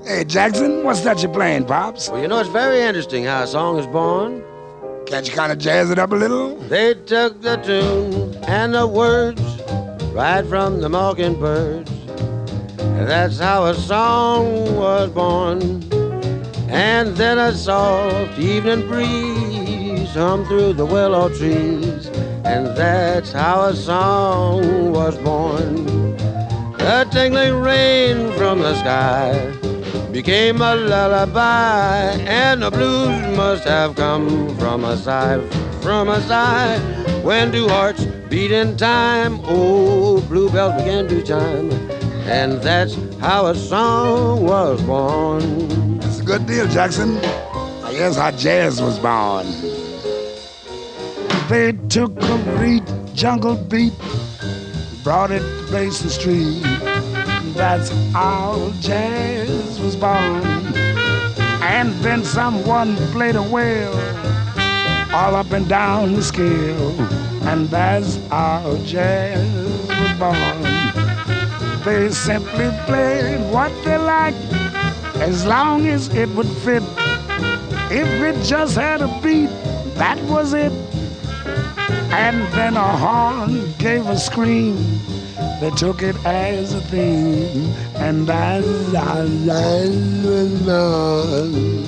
Hey, Jackson, what's that you're playing, Pops? Well, you know, it's very interesting how a song is born. Can't you kind of jazz it up a little? They took the tune and the words right from the mockingbirds. And that's how a song was born. And then a soft evening breeze hummed through the willow trees. And that's how a song was born. The tinkling rain from the sky became a lullaby, and the blues must have come from a sigh, when two hearts beat in time. Oh, bluebells began to chime, and that's how a song was born. That's a good deal, Jackson. I guess how jazz was born. They took a reed jungle beat, brought it to Basin Street. That's how jazz was born. And then someone played a whale all up and down the scale. And that's how jazz was born. They simply played what they liked, as long as it would fit. If it just had a beat, that was it. And then a horn gave a scream. They took it as a theme, and that's how jazz was born.